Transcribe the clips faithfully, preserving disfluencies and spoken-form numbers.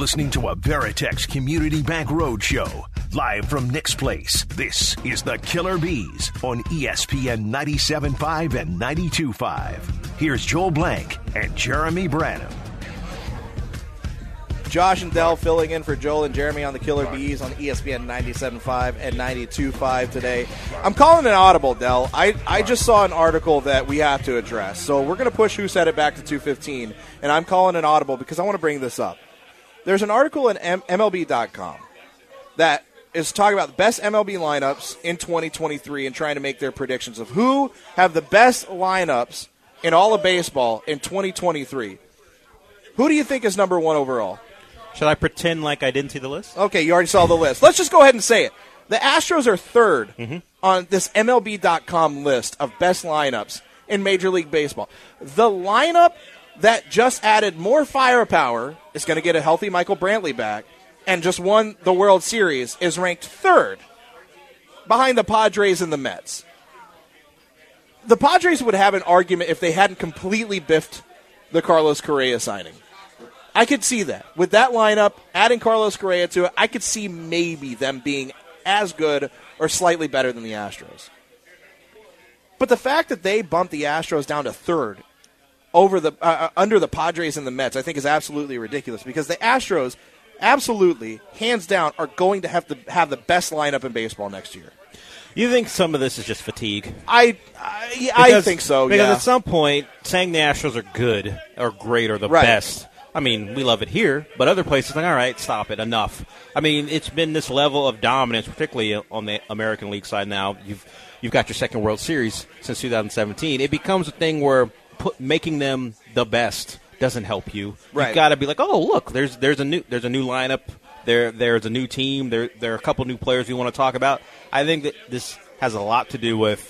listening to a Veritex Community Bank Roadshow. Live from Nick's Place, this is the Killer Bees on E S P N ninety-seven point five and ninety-two point five. Here's Joel Blank and Jeremy Branham. Josh and Dell filling in for Joel and Jeremy on the Killer Bees on E S P N ninety-seven point five and ninety-two point five today. I'm calling an audible, Dell. I, I just saw an article that we have to address. So we're going to push Who Said It back to two fifteen, and I'm calling an audible because I want to bring this up. There's an article in M L B dot com that is talking about the best M L B lineups in twenty twenty-three and trying to make their predictions of who have the best lineups in all of baseball in twenty twenty-three. Who do you think is number one overall? Should I pretend like I didn't see the list? Okay, you already saw the list. Let's just go ahead and say it. The Astros are third mm-hmm. on this M L B dot com list of best lineups in Major League Baseball. The lineup that just added more firepower is going to get a healthy Michael Brantley back and just won the World Series is ranked third behind the Padres and the Mets. The Padres would have an argument if they hadn't completely biffed the Carlos Correa signing. I could see that. With that lineup, adding Carlos Correa to it, I could see maybe them being as good or slightly better than the Astros. But the fact that they bumped the Astros down to third over the uh, under the Padres and the Mets, I think is absolutely ridiculous because the Astros absolutely, hands down, are going to have to have the best lineup in baseball next year. You think some of this is just fatigue? I I, because, I think so, because yeah. at some point, saying the Astros are good or great or the right. best, I mean, we love it here, but other places like, all right, stop it, enough. I mean, it's been this level of dominance, particularly on the American League side now. You've you've got your second World Series since two thousand seventeen. It becomes a thing where put, making them the best doesn't help you. Right. You've got to be like, oh, look, there's there's a new there's a new lineup. There there's a new team. There there are a couple new players we want to talk about. I think that this has a lot to do with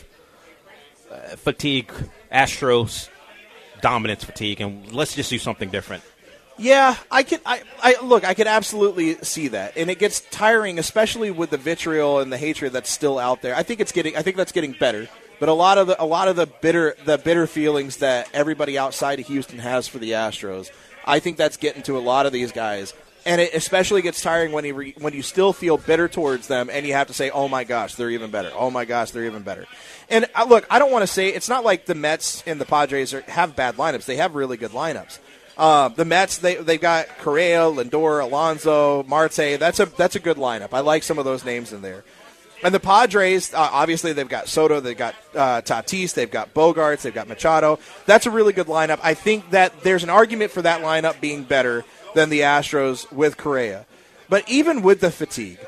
uh, fatigue, Astros dominance fatigue, and let's just do something different. Yeah, I can. I, I look. I can absolutely see that, and it gets tiring, especially with the vitriol and the hatred that's still out there. I think it's getting. I think that's getting better. But a lot of the a lot of the bitter the bitter feelings that everybody outside of Houston has for the Astros, I think that's getting to a lot of these guys, and it especially gets tiring when you re, when you still feel bitter towards them, and you have to say, "Oh my gosh, they're even better. Oh my gosh, they're even better." And uh, look, I don't want to say it's not like the Mets and the Padres are, have bad lineups. They have really good lineups. Uh, the Mets, they they've got Correa, Lindor, Alonso, Marte. That's a that's a good lineup. I like some of those names in there. And the Padres, uh, obviously, they've got Soto, they've got uh, Tatis, they've got Bogarts, they've got Machado. That's a really good lineup. I think that there's an argument for that lineup being better than the Astros with Correa. But even with the fatigue,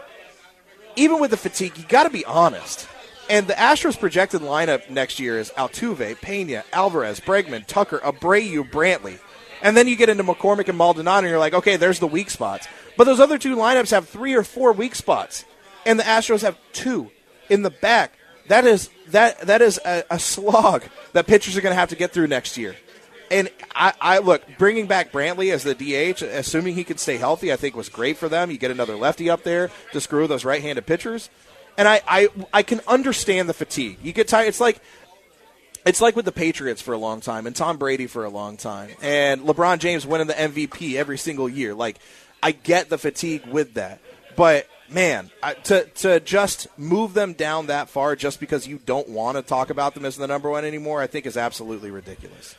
even with the fatigue, you got to be honest. And the Astros' projected lineup next year is Altuve, Pena, Alvarez, Bregman, Tucker, Abreu, Brantley. And then you get into McCormick and Maldonado, and you're like, okay, there's the weak spots. But those other two lineups have three or four weak spots. And the Astros have two in the back. That is that that is a, a slog that pitchers are going to have to get through next year. And I, I look, bringing back Brantley as the D H, assuming he could stay healthy, I think was great for them. You get another lefty up there to screw those right-handed pitchers. And I, I, I can understand the fatigue. You get tired. It's like it's like with the Patriots for a long time and Tom Brady for a long time and LeBron James winning the M V P every single year. Like, I get the fatigue with that, but. Man, to to just move them down that far just because you don't want to talk about them as the number one anymore, I think is absolutely ridiculous.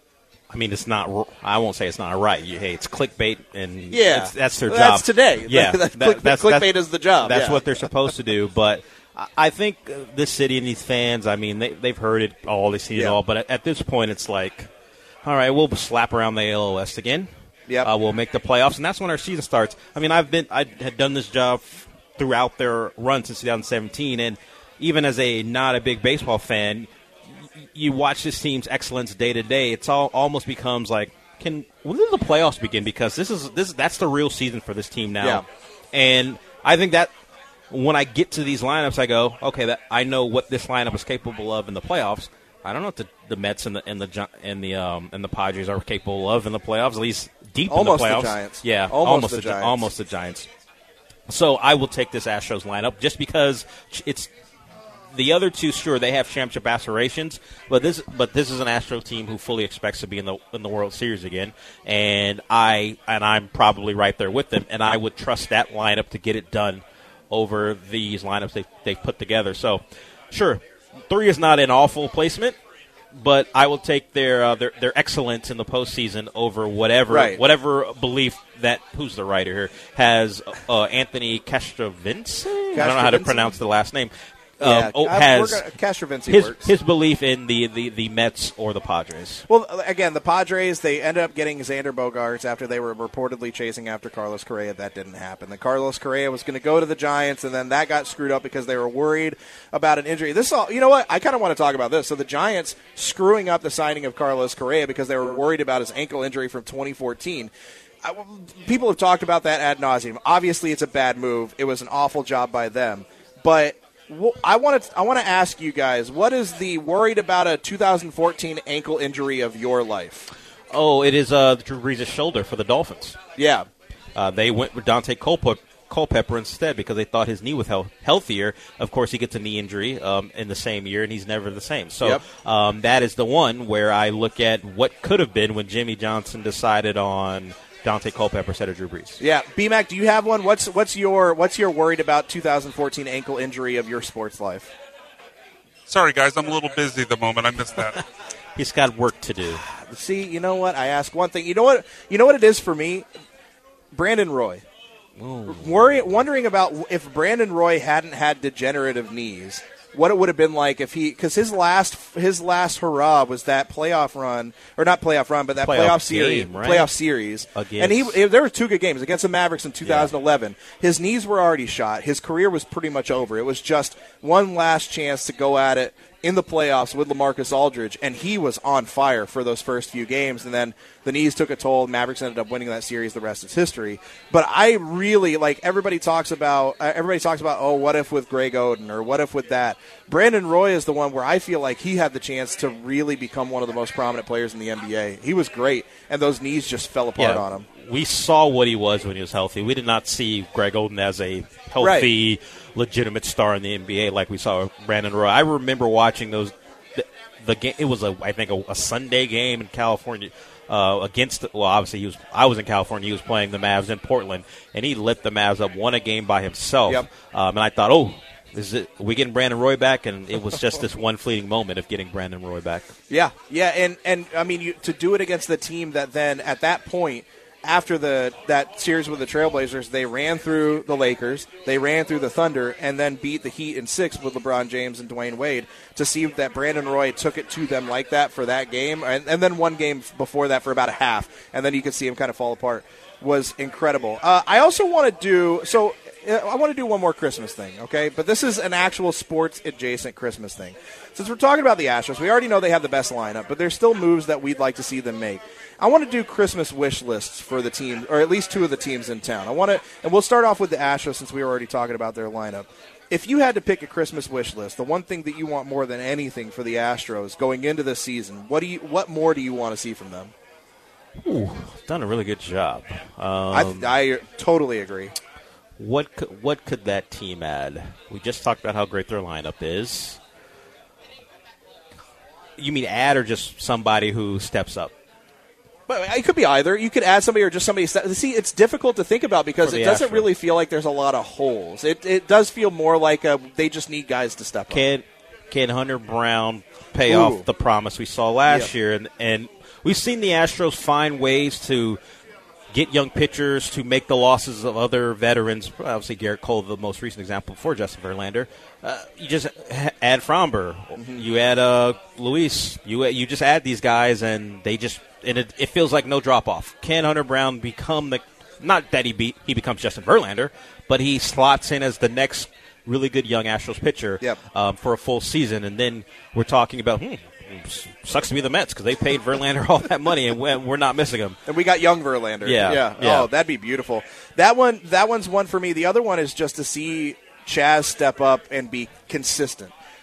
I mean, it's not. I won't say it's not right. You, hey, it's clickbait, and yeah, it's, that's their well, job. That's today. Yeah, that, that, click, that's, clickbait that's, is the job. That's yeah. what they're supposed to do. But I think this city and these fans, I mean, they, they've heard it all, they've seen yeah. it all. But at, at this point, it's like, all right, we'll slap around the A L West again. Yep. Uh, we'll make the playoffs, and that's when our season starts. I mean, I've been, I had done this job throughout their run since two thousand seventeen, and even as a not a big baseball fan, you watch this team's excellence day to day. It's all almost becomes like, can when do the playoffs begin? Because this is this that's the real season for this team now. Yeah. And I think that when I get to these lineups, I go, okay, that I know what this lineup is capable of in the playoffs. I don't know what the, the Mets and the and the and the um and the Padres are capable of in the playoffs, at least deep almost in the playoffs. The Giants. Yeah, almost, almost the, the Giants. almost the Giants. So I will take this Astros lineup just because it's the other two, sure, they have championship aspirations, but this but this is an Astro team who fully expects to be in the in the World Series again, and I and I'm probably right there with them, and I would trust that lineup to get it done over these lineups they they've put together. So, sure, three is not an awful placement, but I will take their uh, their their excellence in the postseason over whatever right. whatever belief that who's the writer here has uh, Anthony Castrovince. I don't know how to pronounce the last name. Yeah, um, oh, has Castrovince his, works. his belief in the, the, the Mets or the Padres. Well, again, the Padres, they ended up getting Xander Bogaerts after they were reportedly chasing after Carlos Correa. That didn't happen. The Carlos Correa was going to go to the Giants, and then that got screwed up because they were worried about an injury. This, all, you know what? I kind of want to talk about this. So the Giants screwing up the signing of Carlos Correa because they were worried about his ankle injury from twenty fourteen. I, people have talked about that ad nauseum. Obviously, it's a bad move. It was an awful job by them, but I want to I want to ask you guys, what is the worried about a two thousand fourteen ankle injury of your life? Oh, it is uh, Drew Brees' shoulder for the Dolphins. Yeah. Uh, they went with Dante Culpepper, Culpepper instead because they thought his knee was health- healthier. Of course, he gets a knee injury um, in the same year, and he's never the same. So yep. um, that is the one where I look at what could have been when Jimmy Johnson decided on Dante Culpepper instead of Drew Brees. Yeah, B-Mac, do you have one? What's what's your what's your worried about two thousand fourteen ankle injury of your sports life? Sorry, guys, I'm a little busy at the moment. I missed that. He's got work to do. See, you know what? I ask one thing. You know what? You know what it is for me? Brandon Roy. Worry, wondering about if Brandon Roy hadn't had degenerative knees, what it would have been like if he, because his last his last hurrah was that playoff run, or not playoff run, but that playoff, playoff series, game, right? playoff series, Against. and he there were two good games against the Mavericks in two thousand eleven. Yeah. His knees were already shot. His career was pretty much over. It was just one last chance to go at it in the playoffs with LaMarcus Aldridge, and he was on fire for those first few games, and then the knees took a toll. Mavericks ended up winning that series. The rest is history. But I really, like, everybody talks about, uh, everybody talks about, oh, what if with Greg Oden, or what if with that. Brandon Roy is the one where I feel like he had the chance to really become one of the most prominent players in the N B A. He was great, and those knees just fell apart yeah, on him. We saw what he was when he was healthy. We did not see Greg Oden as a healthy, right. legitimate star in the N B A like we saw Brandon Roy. I remember watching those. The, the game, it was a, I think, a, a Sunday game in California uh, against. Well, obviously he was. I was in California. He was playing the Mavs in Portland, and he lit the Mavs up, won a game by himself. Yep. Um, and I thought, oh, is it? Are we getting Brandon Roy back? And it was just this one fleeting moment of getting Brandon Roy back. Yeah, yeah, and and I mean, you, to do it against the team that then at that point, after the that series with the Trailblazers, they ran through the Lakers, they ran through the Thunder, and then beat the Heat in six with LeBron James and Dwayne Wade. To see that Brandon Roy took it to them like that for that game, and, and then one game before that for about a half, and then you could see him kind of fall apart, was incredible. Uh, I also want to do so. I want to do one more Christmas thing, okay? But this is an actual sports-adjacent Christmas thing. Since we're talking about the Astros, we already know they have the best lineup, but there's still moves that we'd like to see them make. I want to do Christmas wish lists for the team, or at least two of the teams in town. I want to, and we'll start off with the Astros since we were already talking about their lineup. If you had to pick a Christmas wish list, the one thing that you want more than anything for the Astros going into this season, what do you, what more do you want to see from them? Ooh, done a really good job. I, Um, I totally agree. What could, what could that team add? We just talked about how great their lineup is. You mean add or just somebody who steps up? But it could be either. You could add somebody or just somebody. See, it's difficult to think about because it doesn't Astros. really feel like there's a lot of holes. It it does feel more like a, they just need guys to step can, up. Can Hunter Brown pay Ooh. off the promise we saw last yeah. year? And, and we've seen the Astros find ways to get young pitchers to make the losses of other veterans. Obviously, Garrett Cole, the most recent example before Justin Verlander. Uh, you just ha- add Fromber. Mm-hmm. You add uh, Luis. You you just add these guys, and they just and it, it feels like no drop off. Can Hunter Brown become the not that he be, he becomes Justin Verlander, but he slots in as the next really good young Astros pitcher yep. um, for a full season, and then we're talking about. Hmm, sucks to be the Mets because they paid Verlander all that money and we're not missing him. And we got young Verlander. Yeah, yeah. yeah. Oh, that'd be beautiful. That one. That one's one for me. The other one is just to see Chaz step up and be consistent.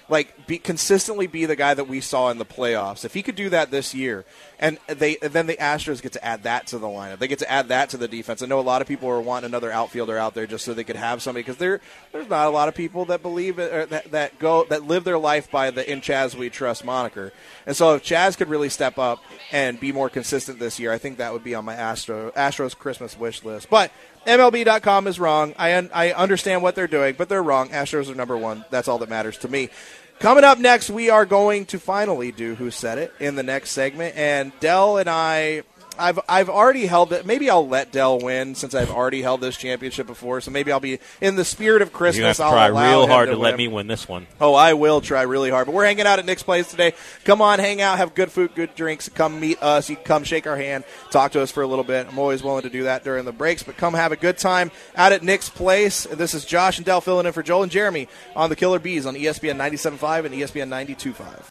like be consistently be the guy that we saw in the playoffs. If he could do that this year, and they then the Astros get to add that to the lineup. They get to add that to the defense. I know a lot of people are wanting another outfielder out there just so they could have somebody, because there there's not a lot of people that believe it, or that that go that live their life by the "In Chaz We Trust" moniker. And so if Chaz could really step up and be more consistent this year, I think that would be on my Astro Astros Christmas wish list. But M L B dot com is wrong. I un- I understand what they're doing, but they're wrong. Astros are number one. That's all that matters to me. Coming up next, we are going to finally do Who Said It in the next segment. And Dell and I, I've I've already held it. Maybe I'll let Dell win since I've already held this championship before. So maybe I'll be, in the spirit of Christmas, you have to I'll try allow real him hard to, to let win. me win this one. Oh, I will try really hard. But we're hanging out at Nick's Place today. Come on, hang out, have good food, good drinks. Come meet us. You can come shake our hand, talk to us for a little bit. I'm always willing to do that during the breaks. But come have a good time out at Nick's Place. This is Josh and Dell filling in for Joel and Jeremy on the Killer Bees on E S P N ninety-seven point five and E S P N ninety-two point five.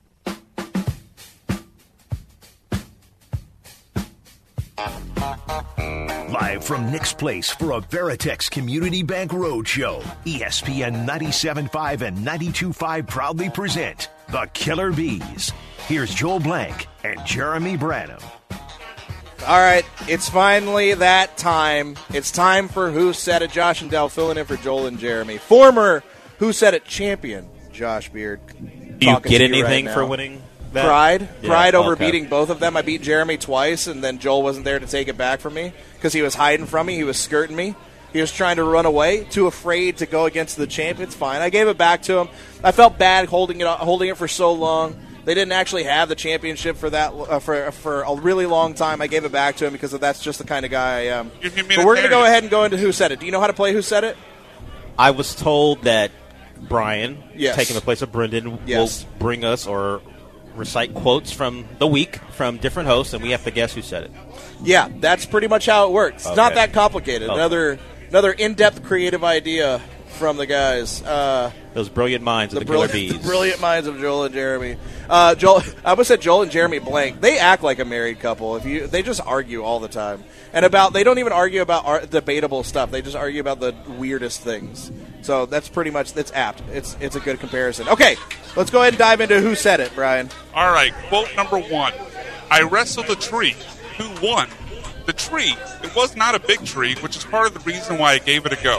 Live from Nick's Place for a Veritex Community Bank Roadshow, E S P N ninety-seven point five and ninety-two point five proudly present the Killer Bees. Here's Joel Blank and Jeremy Branham. All right, it's finally that time. It's time for Who Said It. Josh and Dell filling in for Joel and Jeremy. Former Who Said It champion, Josh Beard. Do you talking get to you anything right for now. winning that? Pride. Yeah, Pride over okay. beating both of them. I beat Jeremy twice, and then Joel wasn't there to take it back from me because he was hiding from me. He was skirting me. He was trying to run away, too afraid to go against the champ. It's fine. I gave it back to him. I felt bad holding it holding it for so long. They didn't actually have the championship for that uh, for for a really long time. I gave it back to him because that's just the kind of guy I am. You're But we're going to go ahead and go into Who Said It. Do you know how to play Who Said It? I was told that Brian, Yes. taking the place of Brendan, Yes. will bring us or recite quotes from the week from different hosts, and we have to guess who said it. Yeah, that's pretty much how it works. It's Okay. not that complicated. Okay. Another another in-depth creative idea from the guys. Uh, Those brilliant minds of the, the, Killer brilliant, Bees. the brilliant minds of Joel and Jeremy. Uh, Joel, I almost said Joel and Jeremy blank. They act like a married couple. If you, they just argue all the time, and about they don't even argue about art, debatable stuff. They just argue about the weirdest things. So that's pretty much that's apt. It's it's a good comparison. Okay, let's go ahead and dive into Who Said It, Brian. All right, quote number one. I wrestled a tree. Who won? The tree. It was not a big tree, which is part of the reason why I gave it a go.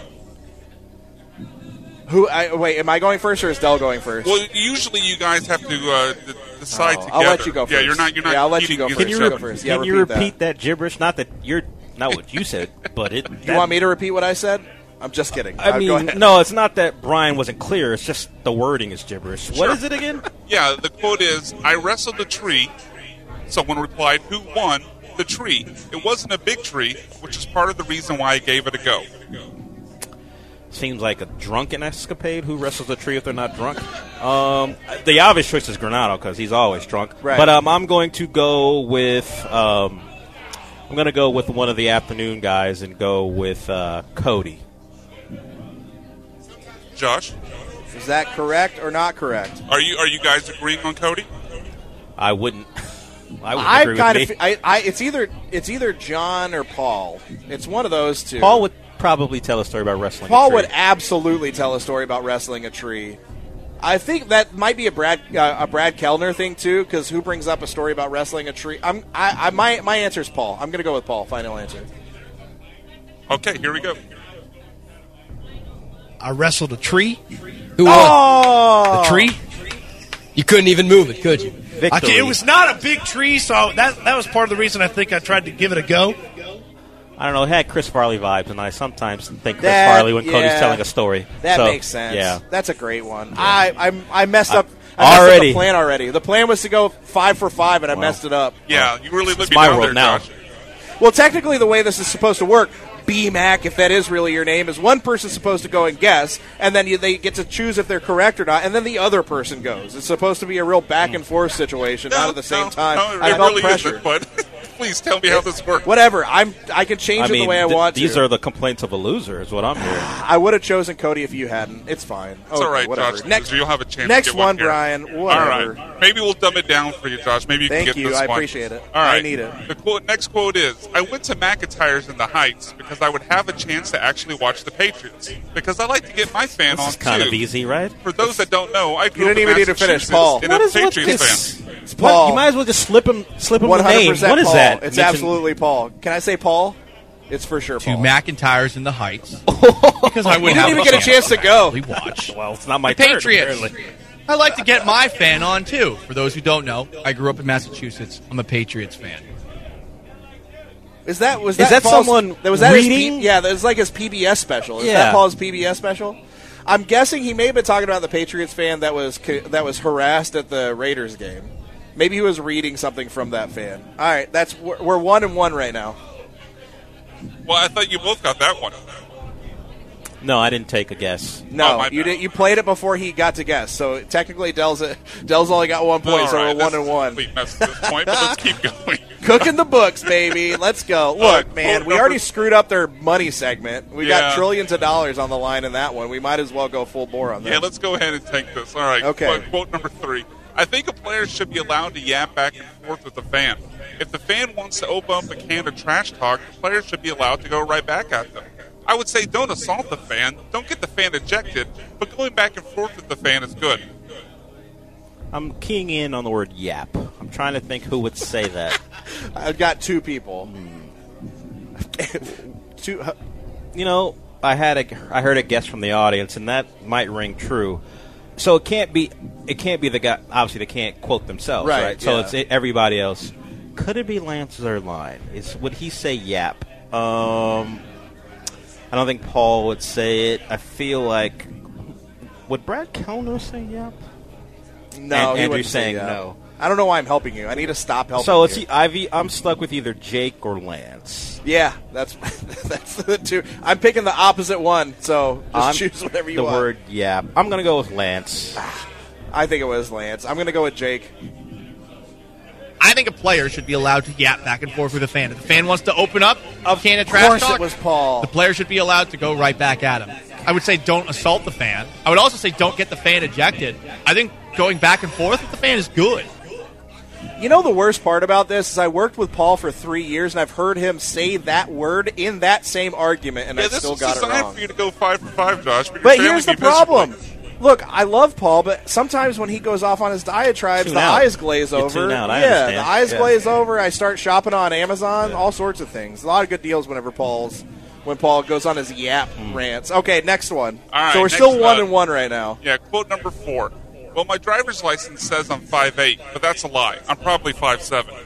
Who? I, wait, am I going first or is Dell going first? Well, usually you guys have to uh, d- decide Oh, together. I'll let you go Yeah, first. you're not. You're not. Yeah, I'll let you eating go either. first. Can you, Sure, re- go first. Yeah, can you repeat repeat that. gibberish? Not that you're not what you said, but it. You want me to repeat what I said? I'm just kidding. I Uh, mean, go ahead. no, it's not that Brian wasn't clear. It's just the wording is gibberish. What Sure. is it again? Yeah, the quote is, I wrestled a tree. Someone replied, who won? The tree. It wasn't a big tree, which is part of the reason why I gave it a go. Seems like a drunken escapade. Who wrestles a tree if they're not drunk? Um, the obvious choice is Granado because he's always drunk. Right. But um, I'm going to go with um, I'm going to go with one of the afternoon guys and go with uh, Cody. Josh, Is that correct or not correct? are you are you guys agreeing on Cody? I wouldn't. I would I agree kind with of, me. I, I, it's either it's either John or Paul. It's one of those two. Paul would probably tell a story about wrestling. Paul a tree. would absolutely tell a story about wrestling a tree. I think that might be a Brad uh, a Brad Kellner thing too, because who brings up a story about wrestling a tree? I'm I, I my my answer is Paul. I'm going to go with Paul. Final answer. Okay, here we go. I wrestled a tree. Who won? Oh, The tree? You couldn't even move it, could you? Victory. Okay, it was not a big tree, so that that was part of the reason I think I tried to give it a go. I don't know. It had Chris Farley vibes, and I sometimes think Chris That- Farley when Cody's yeah. telling a story. That So, makes sense. Yeah. That's a great one. I I, I messed up. I messed Already. up the plan already. The plan was to go five for five, and I Wow. messed it up. Yeah, you really let It's me my down world there, now. Josh. Well, technically, the way this is supposed to work, B-Mac, if that is really your name, is one person's supposed to go and guess, and then you, they get to choose if they're correct or not, and then the other person goes. It's supposed to be a real back and forth situation, not at the same no, time. No, it I felt really pressure. isn't, but Please tell me how this works. Whatever. I'm. I can change I it mean, the way I th- want these to. are the complaints of a loser, is what I'm hearing. I would have chosen Cody if you hadn't. It's fine. It's okay, all right, whatever. Josh. Next, you'll have a chance. next to get one, one, here. Brian. All Whatever. right. Maybe we'll dumb it down for you, Josh. Maybe you Thank can get you. this I one. appreciate it. All right. I need it. The quote, next quote is, I went to McIntyre's in the Heights because I would have a chance to actually watch the Patriots. Because I like to get my fan This on, is kind too. of easy, right? For those that don't know, I grew You up didn't in even need to finish, Massachusetts Paul. and What a is with Patriots this? fan. It's What? Paul. You might as well just slip him, slip him one the hundred name. percent What is Paul. that? It's Mention- absolutely Paul. Can I say Paul? It's for sure To Paul. McIntyre's in the Heights. Oh. Because I You would didn't have even get a chance to go. We watch. Well, it's not my The turn, Patriots. apparently. I like to get my fan on, too. For those who don't know, I grew up in Massachusetts. I'm a Patriots fan. Is that was Is that, that Paul's- someone that was that his reading? P, yeah, that was like his P B S special. Is Yeah. that Paul's P B S special? I'm guessing he may have been talking about the Patriots fan that was that was harassed at the Raiders game. Maybe he was reading something from that fan. All right, that's we're, we're one and one right now. Well, I thought you both got that one. No, I didn't take a guess. No, Oh, my you bad. did. You played it before he got to guess. So technically, Dell's Dell's only got one point, All so right, we're one this and is a one. complete mess at this point, but let's keep going. Cooking the books, baby. Let's go. Look, right, man, quote we already number- screwed up their money segment. We Yeah. got trillions of dollars on the line in that one. We might as well go full bore on that. Yeah, let's go ahead and take this. All right. Okay. Quote, quote number three. I think a player should be allowed to yap back and forth with the fan. If the fan wants to open up a can of trash talk, the player should be allowed to go right back at them. I would say don't assault the fan, don't get the fan ejected, but going back and forth with the fan is good. I'm keying in on the word yap. I'm trying to think who would say that. I've got two people. two. uh, You know, I had a, I heard a guess from the audience, and that might ring true. So it can't be, it can't be the guy. Obviously, they can't quote themselves, Right, right? So yeah. it's everybody else. Could it be Lance Zierlein? Is would he say yap? Um, I don't think Paul would say it. I feel like would Brad Kellner say yap? No, And he Andrew's wouldn't say saying yeah. no. I don't know why I'm helping you. I need to stop helping. So it's you. e- Ivy. I'm stuck with either Jake or Lance. Yeah, that's that's the two. I'm picking the opposite one. So just I'm- choose whatever you the want. word yap. I'm gonna go with Lance. I think it was Lance. I'm going to go with Jake. I think a player should be allowed to yap back and forth with a fan. If the fan wants to open up a can of Of trash course, talk, it was Paul. the player should be allowed to go right back at him. I would say don't assault the fan. I would also say don't get the fan ejected. I think going back and forth with the fan is good. You know the worst part about this is I worked with Paul for three years and I've heard him say that word in that same argument, and Yeah, I this still was got it designed wrong. for you to go five for five, Josh. But, your But family here's the be miserable. problem. Look, I love Paul, but sometimes when he goes off on his diatribes, Tune the out. eyes glaze You over. tune out. I yeah, understand. the eyes Yeah. glaze over. I start shopping on Amazon, all sorts of things. A lot of good deals whenever Paul's when Paul goes on his yap rants. Okay, next one. All right, so we're next still one up. and one right now. Yeah, quote number four. Well, my driver's license says I'm five eight, but that's a lie. I'm probably five seven.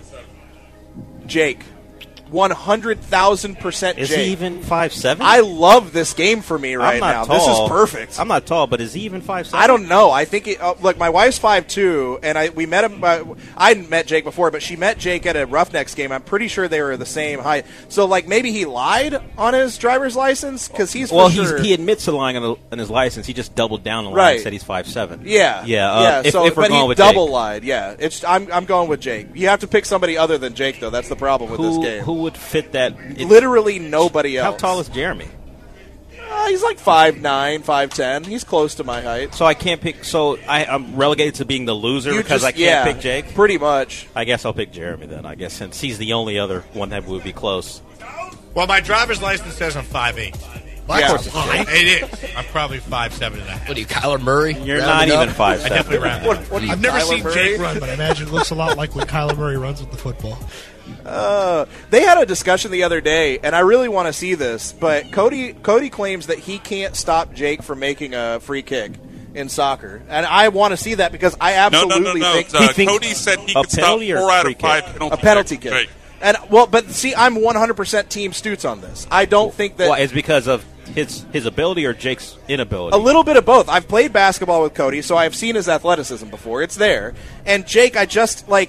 Jake, one hundred thousand percent Is Jake. he even five seven? I love this game for me right I'm not now. tall. This is perfect. I'm not tall, but is he even five seven? I don't know. I think it, uh, look, my wife's five two, and I we met him. Uh, I hadn't met Jake before, but she met Jake at a Roughnecks game. I'm pretty sure they were the same height. So like maybe he lied on his driver's license because he's for Well, sure. he's, he admits to lying on, the, on his license. He just doubled down on the line Right. and said he's five seven. yeah, Yeah. Uh, yeah. If, so, if we're but going he with double Jake. lied. Yeah, it's I'm I'm going with Jake. You have to pick somebody other than Jake, though. That's the problem with Who, this game. who would fit that? It- Literally nobody else. How tall is Jeremy? Uh, he's like five nine, five ten. He's close to my height. So I can't pick. So I, I'm relegated to being the loser You because just- I can't yeah, pick Jake. Pretty much. I guess I'll pick Jeremy then. I guess since he's the only other one that would be close. Well, my driver's license says I'm five eight. Well, Yeah, of course it's it is. I'm probably five seven and a half. What are you, Kyler Murray? You're Rounding not up? even five I seven. definitely round. What, what are you, I've never Kyler seen Murray? Jake run, but I imagine it looks a lot like when Kyler Murray runs with the football. Uh, they had a discussion the other day, and I really want to see this. But Cody Cody claims that he can't stop Jake from making a free kick in soccer, and I want to see that because I No, no, absolutely no, no. think Uh, He thinks Cody said he a could stop penalty or four out free of five kick? penalty a penalty kicks. kick. Jake. And well, but see, I'm one hundred percent Team Stutz on this. I don't think that Well, it's because of his his ability or Jake's inability. a little bit of both. I've played basketball with Cody, so I've seen his athleticism before. It's there. And Jake, I just like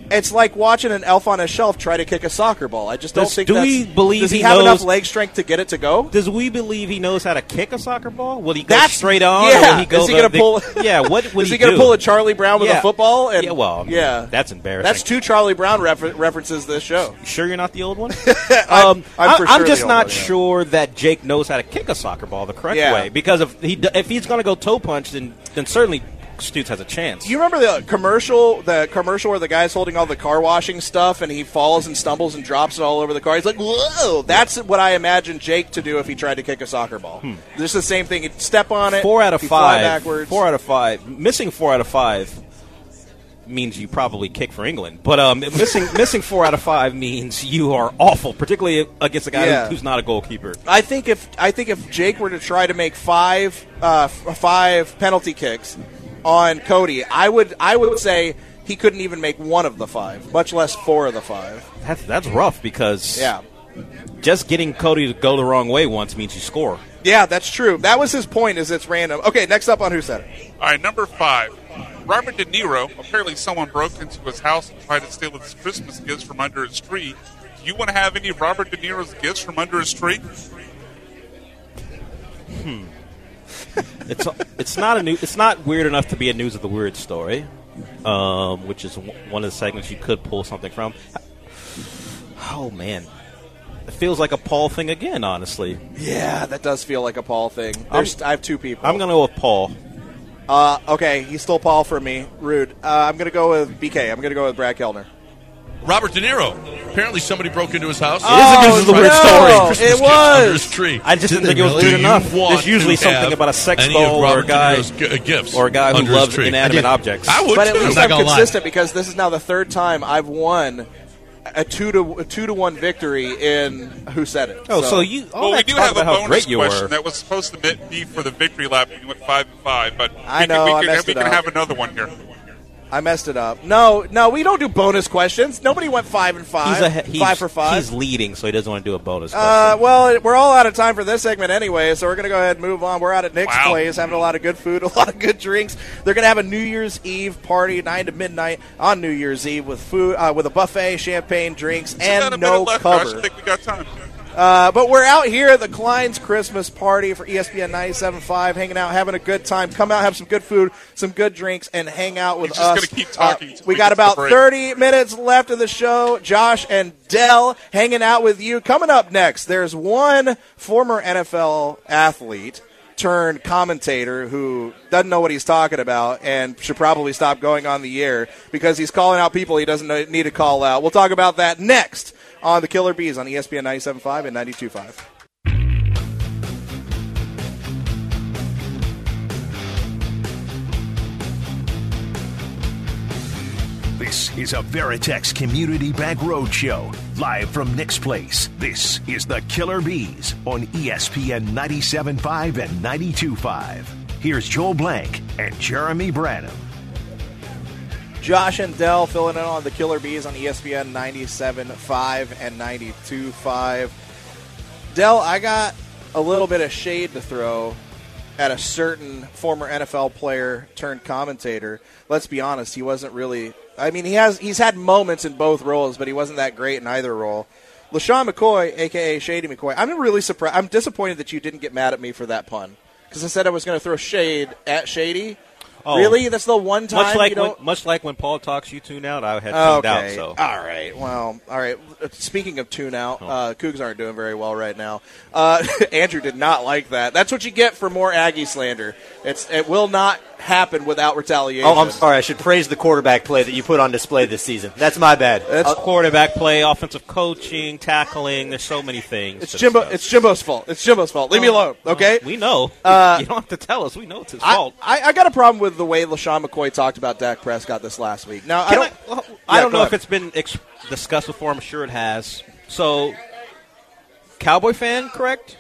It's like watching an elf on a shelf try to kick a soccer ball. I just don't Does- think do that's, we believe does he, he have knows- enough leg strength to get it to go? Does we believe he knows how to kick a soccer ball? Will he go That's- straight on? yeah. Or will he go Is he the- gonna the- pull- Yeah, what would Is he, he going to do? pull a Charlie Brown with Yeah. a football? And, Yeah, well, yeah, that's embarrassing. That's two Charlie Brown refer- references this show. Sure you're not the old one? I'm, um, I'm, for I'm sure just the old not one, yeah. sure that Jake knows how to kick a soccer ball the correct Yeah. way. Because if he d- if he's going to go toe punch, then then certainly Stutz has a chance. You remember the commercial, the commercial where the guy's holding all the car washing stuff and he falls and stumbles and drops it all over the car? He's like, whoa! That's what I imagine Jake to do if he tried to kick a soccer ball. Hmm. This is the same thing. He'd step on it. Four out of he'd fly five. backwards. Four out of five. Missing four out of five means you probably kick for England. But um, missing missing four out of five means you are awful, particularly against a guy Yeah. who, who's not a goalkeeper. I think if I think if Jake were to try to make five uh, f- five penalty kicks on Cody, I would I would say he couldn't even make one of the five, much less four of the five. That's that's rough because Yeah. just getting Cody to go the wrong way once means you score. Yeah, that's true. That was his point, is it's random. Okay, next up on Who Said It? All right, number five. Robert De Niro, apparently someone broke into his house and tried to steal his Christmas gifts from under his tree. Do you want to have any of Robert De Niro's gifts from under his tree? Hmm. It's it's not a new. It's not weird enough to be a news of the weird story, um, which is w- one of the segments you could pull something from. Oh man, it feels like a Paul thing again. Honestly, Yeah, that does feel like a Paul thing. There's, I have two people. I'm gonna go with Paul. Uh, okay, he stole Paul from me. Rude. Uh, I'm going to go with B K. I'm going to go with Brad Kellner. Robert De Niro. Apparently somebody broke into his house. It is a news of the weird story. Christmas It gifts was. under his tree. I just Did didn't think they it was really? good Do enough. you want There's usually to something have about a sex any of doll or a Robert De guy Niro's g- gifts or a guy who under his loves tree? inanimate objects. I would But at too. least I'm I'm not gonna lie. consistent because this is now the third time I've won a two to a two to one victory in Who Said It. Oh, so you all well, we that do talk have a about how bonus great you question were. that was supposed to be for the victory lap, and you went five and five. But I we know, can, I we can, messed we it can up. have another one here. I messed it up. No, no, we don't do bonus questions. Nobody went five and five. He's, a, he's five for five. He's leading, so he doesn't want to do a bonus. Uh, question. well, we're all out of time for this segment anyway, so we're going to go ahead and move on. We're out at Nick's Wow. place, having a lot of good food, a lot of good drinks. They're going to have a New Year's Eve party, nine to midnight on New Year's Eve with food, uh, with a buffet, champagne, drinks, Still got a and minute no left, Josh. cover. I think we got time. Uh, but we're out here at the Klein's Christmas party for E S P N ninety-seven point five, hanging out, having a good time. Come out, have some good food, some good drinks, and hang out with He's just us. gonna keep talking Uh, till we we got get to the about break. thirty minutes left of the show. Josh and Dell hanging out with you. Coming up next, there's one former N F L athlete turned commentator who doesn't know what he's talking about and should probably stop going on the air because he's calling out people he doesn't know, need to call out. We'll talk about that next on the Killer Bees on E S P N ninety-seven point five and ninety-two point five. This is a Veritex Community Bank Road Show, live from Nick's Place. This is the Killer Bees on E S P N ninety-seven point five and ninety-two point five. Here's Joel Blank and Jeremy Branham. Josh and Dell filling in on the Killer Bees on E S P N ninety-seven point five and ninety-two point five. Dell, I got a little bit of shade to throw at a certain former N F L player turned commentator. Let's be honest, he wasn't really. I mean, he has he's had moments in both roles, but he wasn't that great in either role. LaShawn McCoy, a k a. Shady McCoy. I'm really surprised. I'm disappointed that you didn't get mad at me for that pun because I said I was going to throw shade at Shady. Oh. Really? That's the one time much like you don't. when, much like when Paul talks you tune out, I had tuned Okay. out. So All right. Well, all right. Speaking of tune out, uh, Cougs aren't doing very well right now. Uh, Andrew did not like that. That's what you get for more Aggie slander. It's It will not happen without retaliation. Oh, I'm sorry. I should praise the quarterback play that you put on display this season. That's my bad. That's, Uh, quarterback play, offensive coaching, tackling. There's so many things. it's to Jimbo. discuss. It's Jimbo's fault. It's Jimbo's fault. Leave me alone, okay? We know. Uh, you don't have to tell us. We know it's his I, fault. I, I got a problem with the way LaShawn McCoy talked about Dak Prescott this last week. Now, I Can don't. I, well, Yeah, I don't go know ahead. if it's been ex- discussed before. I'm sure it has. So, Cowboy fan, correct?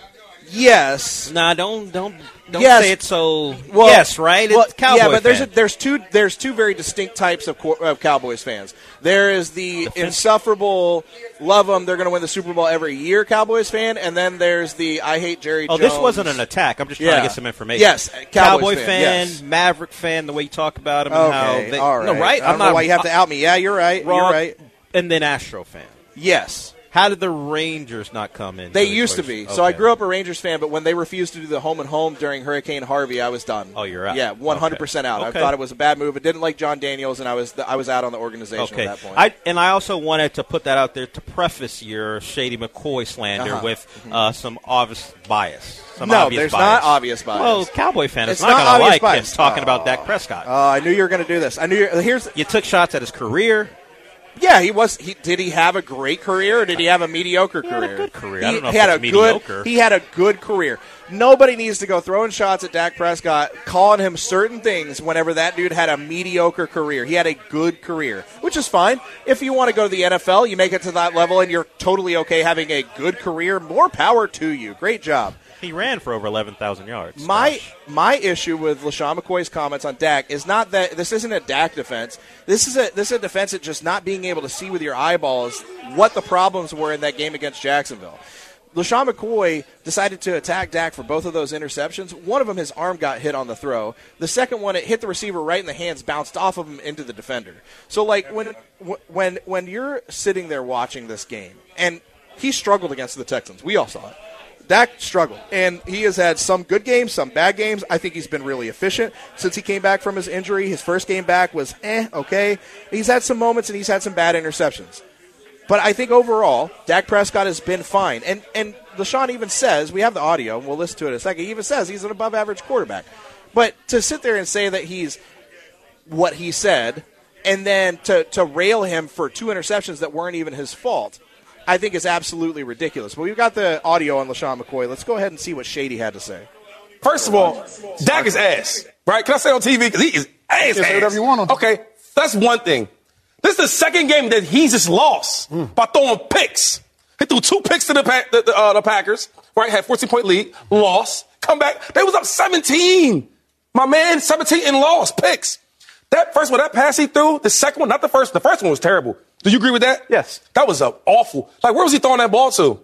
Yes. Nah, don't don't don't Yes. say it so. Well, yes, right. Well, It's Cowboy yeah, but there's a, fan. there's two there's two very distinct types of, of Cowboys fans. There is the Defense. insufferable, love them, they're going to win the Super Bowl every year Cowboys fan, and then there's the I hate Jerry Oh, Jones. this wasn't an attack. I'm just trying Yeah. to get some information. Yes, Cowboys Cowboy fan, fan, yes. Maverick fan. The way you talk about him and how Okay, they, all right. no, right. I don't I'm know not why you have to out me. Yeah, you're right. wrong. You're right. And then Astro fan. Yes. How did the Rangers not come in? They the used to be. equation? So I Okay. grew up a Rangers fan, but when they refused to do the home and home during Hurricane Harvey, I was done. Oh, you're out. Yeah, one hundred percent out. Okay. I thought it was a bad move. I didn't like John Daniels, and I was I was out on the organization Okay. at that point. I, and I also wanted to put that out there to preface your Shady McCoy slander Uh-huh. with uh, some obvious bias. Some No, obvious there's bias. not obvious bias. Well, Cowboy fan is It's not, not going to obvious like bias. him talking Oh. about Dak Prescott. Oh, I knew you were going to do this. I knew. You, here's you took shots at his career. Yeah, he was. He did he have a great career or did he have a mediocre He had career? a good career. He, I don't know if he had it's a mediocre. good. He had a good career. Nobody needs to go throwing shots at Dak Prescott, calling him certain things whenever that dude had a mediocre career. He had a good career, which is fine. If you want to go to the N F L, you make it to that level, and you're totally okay having a good career. More power to you. Great job. He ran for over eleven thousand yards. My Gosh. my issue with LaShawn McCoy's comments on Dak is not that this isn't a Dak defense. This is a this is a defense at just not being able to see with your eyeballs what the problems were in that game against Jacksonville. LaShawn McCoy decided to attack Dak for both of those interceptions. One of them, his arm got hit on the throw. The second one, it hit the receiver right in the hands, bounced off of him into the defender. So, like, when when when you're sitting there watching this game, and he struggled against the Texans. We all saw it. Dak struggled, and he has had some good games, some bad games. I think he's been really efficient since he came back from his injury. His first game back was eh, okay. He's had some moments, and he's had some bad interceptions. But I think overall, Dak Prescott has been fine. And and LaShawn even says, we have the audio, and we'll listen to it in a second, he even says he's an above-average quarterback. But to sit there and say that he's what he said, and then to, to rail him for two interceptions that weren't even his fault, I think is absolutely ridiculous. But we've got the audio on LaShawn McCoy. Let's go ahead and see what Shady had to say. First of all, Dak is ass, right? Can I say it on T V? Because he is ass. You can say ass. whatever you want on T V. Okay, that's one thing. This is the second game that he's just lost Mm. by throwing picks. He threw two picks to the, pack, the, the, uh, the Packers, right? Had fourteen-point lead, lost, come back. They was up seventeen. My man, seventeen and lost, picks. That first one, that pass he threw, the second one, not the first. The first one was terrible. Do you agree with that? Yes. That was uh, awful. Like, where was he throwing that ball to?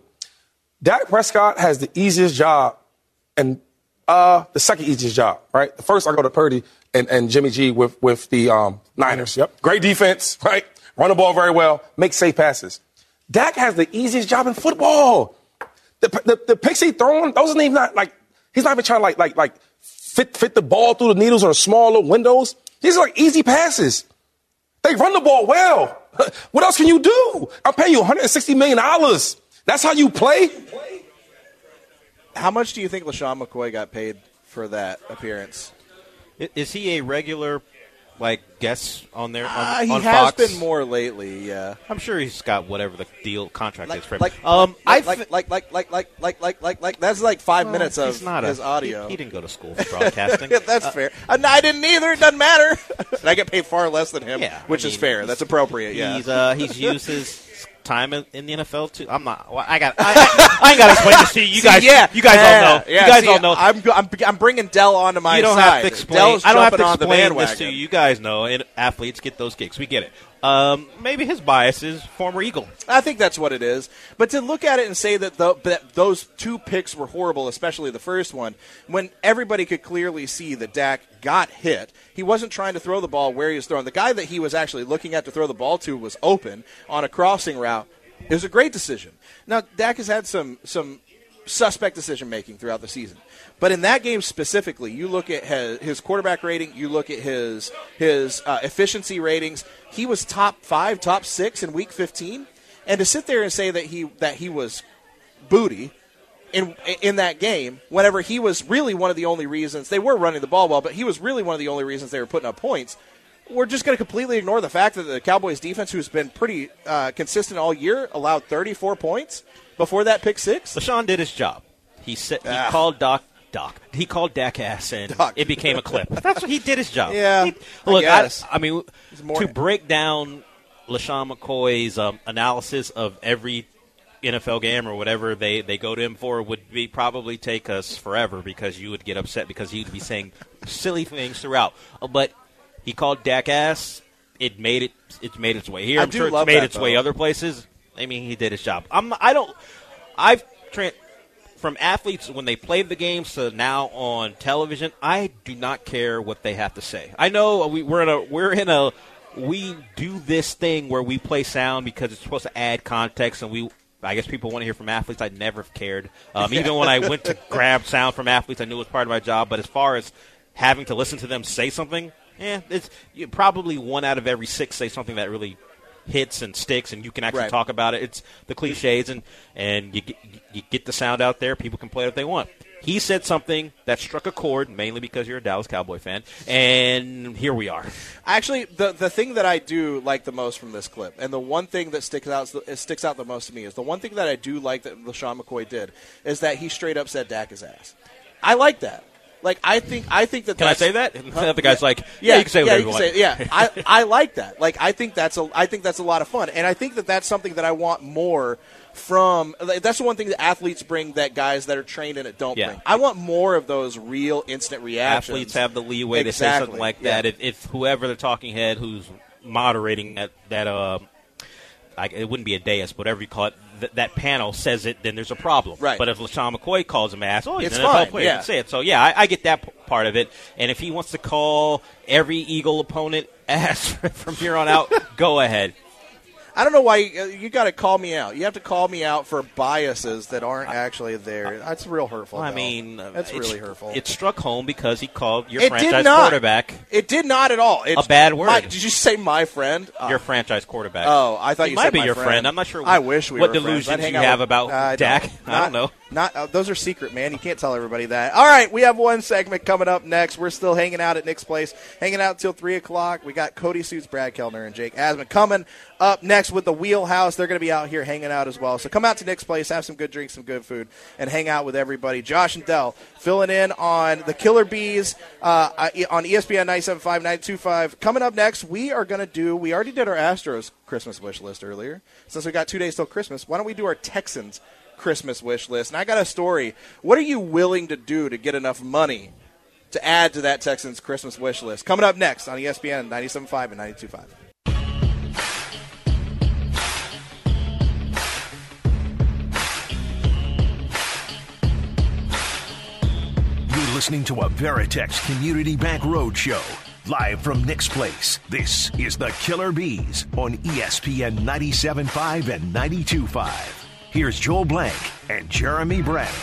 Dak Prescott has the easiest job and uh, the second easiest job, right? The first, I go to Purdy and, and Jimmy G with, with the um, Niners. Yep. Great defense, right? Run the ball very well, make safe passes. Dak has the easiest job in football. The, the, the picks he throwing, those are even not like, he's not even trying to like, like, like fit, fit the ball through the needles or the smaller windows. These are like easy passes. They run the ball well. What else can you do? I'm paying you one hundred sixty million dollars. That's how you play? How much do you think LaShawn McCoy got paid for that appearance? I- Is he a regular, like, guest on there on, Uh, he on has Fox? been more lately, yeah. I'm sure he's got whatever the deal contract is for him. Like, um, I like, like, like, like, like, like, like, like, like, like, that's like five minutes he's of not his a, audio. He, he didn't go to school for broadcasting. Yeah, that's fair. Uh, no, I didn't either. It doesn't matter. And I get paid far less than him, Yeah, I which is mean, fair. That's appropriate. Yeah. He's uh, he's used his time in, in the N F L too. I'm not. Well, I got. I, I, I ain't got to explain this to you. You See, guys. yeah, You guys yeah, all know. Yeah, you guys see, all know. I'm, go- I'm I'm bringing Dell onto my you don't side. have to explain. Dell's I don't have to jumping on the explain bandwagon. this to you. You guys know. And athletes get those gigs. We get it. Um, maybe his bias is former Eagle. I think that's what it is. But to look at it and say that, the, that those two picks were horrible, especially the first one, when everybody could clearly see that Dak got hit, he wasn't trying to throw the ball where he was throwing. The guy that he was actually looking at to throw the ball to was open on a crossing route. It was a great decision. Now, Dak has had some some suspect decision-making throughout the season. But in that game specifically, you look at his, his quarterback rating, you look at his his uh, efficiency ratings, he was top five, top six in week fifteen. And to sit there and say that he that he was booty in in that game, whenever he was really one of the only reasons, they were running the ball well, but he was really one of the only reasons they were putting up points. We're just going to completely ignore the fact that the Cowboys defense, who's been pretty uh, consistent all year, allowed thirty-four points before that pick six. LaShawn did his job. He said he Ah. called Doc Doc. He called Dak ass, and Doc. it became a clip. That's what he did his job. Yeah, He- I look, I, guess. I mean, more- to break down LaShawn McCoy's um, analysis of every N F L game or whatever they, they go to him for would be probably take us forever because you would get upset because he would be saying silly things throughout. But he called Dak ass. It made it. It made its way here. I I'm do sure it's love made that, its way though. other places. I mean, he did his job. I'm. I don't. I've tra- from athletes when they play the games to now on television. I do not care what they have to say. I know we, we're in a. We're in a. We do this thing where we play sound because it's supposed to add context, and we. I guess people want to hear from athletes. I never have cared. Um, even when I went to grab sound from athletes, I knew it was part of my job. But as far as having to listen to them say something. Yeah, it's you, probably one out of every six say something that really hits and sticks, and you can actually Right. talk about it. It's the cliches, and, and you, get, you get the sound out there. People can play it if they want. He said something that struck a chord, mainly because you're a Dallas Cowboy fan, and here we are. Actually, the the thing that I do like the most from this clip, and the one thing that sticks out sticks out the most to me is the one thing that I do like that LaShawn McCoy did is that he straight up said Dak is ass. I like that. Like I think, I think that. Can I that's, say that? Huh? The guy's yeah. like, yeah, you can say yeah, whatever you you can want. say, yeah. I, I like that. Like I think that's a, I think that's a lot of fun, and I think that that's something that I want more from. Like, that's the one thing that athletes bring that guys that are trained in it don't Yeah. bring. I want more of those real instant reactions. Athletes have the leeway exactly. to say something like yeah. that. If, if whoever the talking head who's moderating that that uh, I, it wouldn't be a dais, but whatever you call it, th- that panel says it, then there's a problem. Right. But if LaShawn McCoy calls him ass, oh, he's It's an N F L fine, player, yeah. he can say it. So, yeah, I, I get that p- part of it. And if he wants to call every Eagle opponent ass from here on out, go ahead. I don't know why you, you got to call me out. You have to call me out for biases that aren't actually there. That's real hurtful. Well, I though. mean, uh, that's it's- really hurtful. It struck home because he called your It franchise did not. quarterback It did not at all. It's a bad word. My, did you say my friend? Uh, your franchise quarterback. oh, I thought he you might said be my your friend. friend. I'm not sure. I wish we what were delusions friends. I'd hang you out have with- about I Dak. don't. I Not- don't know. Not uh, those are secret, man. You can't tell everybody that. All right, we have one segment coming up next. We're still hanging out at Nick's place, hanging out until three o'clock. We got Cody Suits, Brad Kellner, and Jake Asman coming up next with the Wheelhouse. They're going to be out here hanging out as well. So come out to Nick's place, have some good drinks, some good food, and hang out with everybody. Josh and Dell filling in on the Killer Bees uh, on E S P N ninety-seven point five, ninety-two point five. Coming up next, we are going to do, we already did our Astros Christmas wish list earlier. Since we got two days till Christmas, why don't we do our Texans Christmas wish list? And I got a story. What are you willing to do to get enough money to add to that Texans Christmas wish list? Coming up next on E S P N ninety-seven point five and ninety-two point five. You're listening to a Veritex Community Bank Road Show. Live from Nick's Place, this is the Killer Bees on E S P N ninety-seven point five and ninety-two point five. Here's Joel Blank and Jeremy Brannon.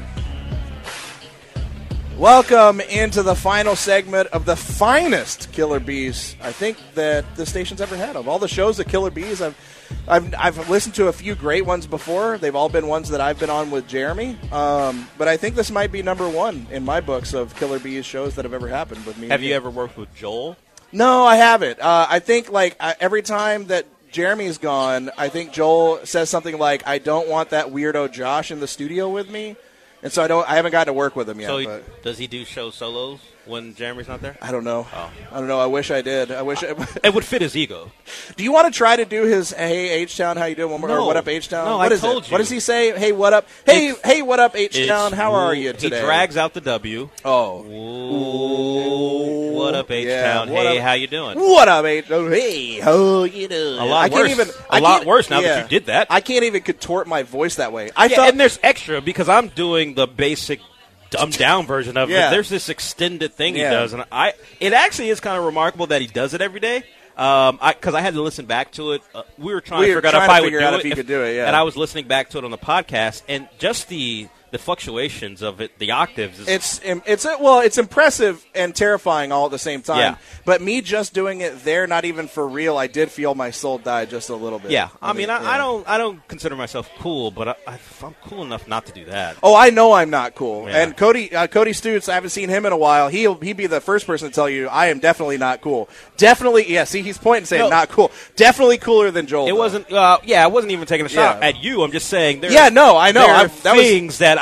Welcome into the final segment of the finest Killer Bees I think that the station's ever had. Of all the shows of Killer Bees, I've I've, I've listened to a few great ones before. They've all been ones that I've been on with Jeremy. Um, but I think this might be number one in my books of Killer Bees shows that have ever happened with me. Have you ever worked with Joel? No, I haven't. Uh, I think like I, every time that Jeremy's gone, I think Joel says something like, "I don't want that weirdo Josh in the studio with me." And so I don't. I haven't gotten to work with him yet. So he, but does he do show solos when Jeremy's not there? I don't know. Oh. I don't know. I wish I did. I wish. I, It would fit his ego. do you want to try to do his "Hey H Town, how you doing?" One more, No. or "What up H Town"? No, what I is told it? you. What does he say? Hey, what up? Hey, It's- hey, what up H Town? It's- How are you today? He drags out the W. Oh, Ooh, what up, H Town? Yeah, what Hey, up? how you doing? What up H Town? Hey, how you doing? A lot I can't worse. even. A I lot can't- worse now yeah. that you did that. I can't even contort my voice that way. I Yeah, thought. and there's extra because I'm doing the basic dumbed down version of Yeah. it. There's this extended thing Yeah. he does, and I. It actually is kind of remarkable that he does it every day. Um, because I, I had to listen back to it. Uh, we were trying We to were figure trying out if to I would figure do out it, if he could do it, yeah. And I was listening back to it on the podcast, and just the the fluctuations of it, the octaves. Is, It's it's well, it's impressive and terrifying all at the same time. Yeah. But me just doing it there, not even for real, I did feel my soul die just a little bit. yeah, I, mean, I, yeah. I don't, I don't consider myself cool, but I, I, I'm cool enough not to do that. Oh, I know I'm not cool. Yeah. And Cody uh, Cody Stutes, I haven't seen him in a while. He'll he'd be the first person to tell you I am definitely not cool. Definitely, yeah. See, he's pointing, saying No. not cool. Definitely cooler than Joel. It though. wasn't, uh, yeah, I wasn't even taking a shot Yeah. at you. I'm just saying, there, Yeah, no, I know. There I- are that was- things that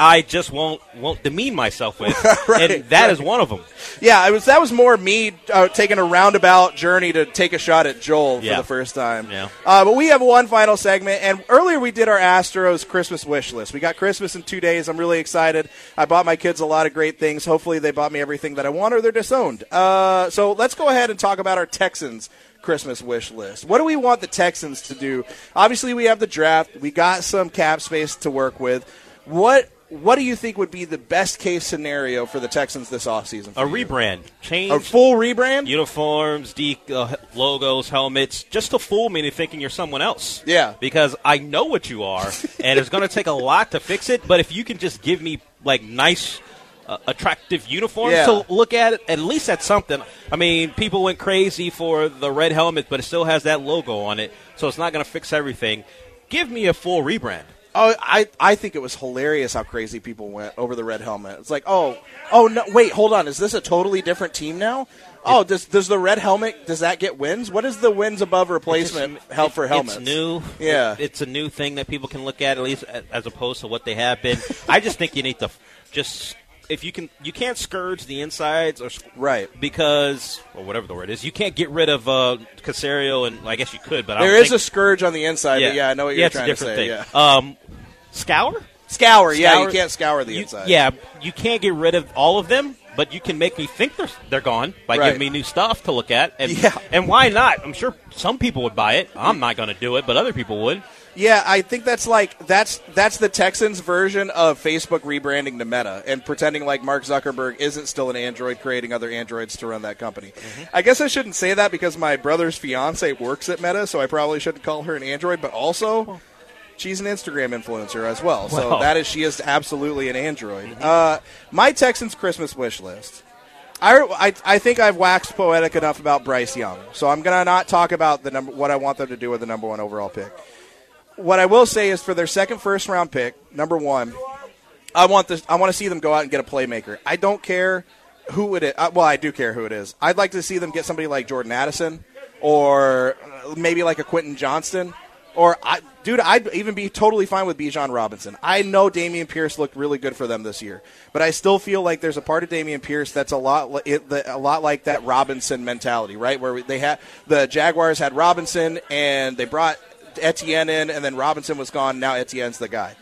I just won't won't demean myself with, right, and that right. is one of them. Yeah, it was. That was more me uh, taking a roundabout journey to take a shot at Joel Yeah. for the first time. Yeah. Uh, but we have one final segment, and earlier we did our Astros Christmas wish list. We got Christmas in two days. I'm really excited. I bought my kids a lot of great things. Hopefully they bought me everything that I want, or they're disowned. Uh, so let's go ahead and talk about our Texans Christmas wish list. What do we want the Texans to do? Obviously, we have the draft. We got some cap space to work with. What What do you think would be the best case scenario for the Texans this offseason? A rebrand, change, a full rebrand, uniforms, de- uh, logos, helmets, just to fool me into thinking you're someone else. Yeah, because I know what you are, and it's going to take a lot to fix it. But if you can just give me like nice. Uh, attractive uniforms yeah. to look at, at least at something. I mean, people went crazy for the red helmet, but it still has that logo on it, so it's not going to fix everything. Give me a full rebrand. Oh, I, I think it was hilarious how crazy people went over the red helmet. It's like, oh, oh no, wait, hold on. Is this a totally different team now? Oh, does does the red helmet, does that get wins? What is the wins above replacement just, help for helmets? It's new. Yeah. It, it's a new thing that people can look at, at least as opposed to what they have been. I just think you need to just – if you can, you can't scourge the insides, or right? Because, or whatever the word is, you can't get rid of uh, Caserio, and well, I guess you could, but I there don't is think, a scourge on the inside. Yeah, but yeah, I know what yeah, you're it's trying a different to say. thing. Yeah. Um, scour, scour, yeah, scour, you can't scour the you, inside. Yeah, you can't get rid of all of them, but you can make me think they're they're gone by right. giving me new stuff to look at, and yeah. and why not? I'm sure some people would buy it. I'm not going to do it, but other people would. Yeah, I think that's like that's that's the Texans' version of Facebook rebranding to Meta and pretending like Mark Zuckerberg isn't still an android, creating other androids to run that company. Mm-hmm. I guess I shouldn't say that because my brother's fiance works at Meta, so I probably shouldn't call her an android. But also, she's an Instagram influencer as well, so wow. that is she is absolutely an android. Mm-hmm. Uh, my Texans Christmas wish list. I, I, I think I've waxed poetic enough about Bryce Young, so I'm gonna not talk about the number what I want them to do with the number one overall pick. What I will say is for their second first round pick, number one, I want this. I want to see them go out and get a playmaker. I don't care who it is. Uh, well, I do care who it is. I'd like to see them get somebody like Jordan Addison or maybe like a Quentin Johnston. Or, I, dude, I'd even be totally fine with Bijan Robinson. I know Dameon Pierce looked really good for them this year, but I still feel like there's a part of Dameon Pierce that's a lot, a lot like that Robinson mentality, right? Where they had the Jaguars had Robinson and they brought Etienne in, and then Robinson was gone. Now Etienne's the guy.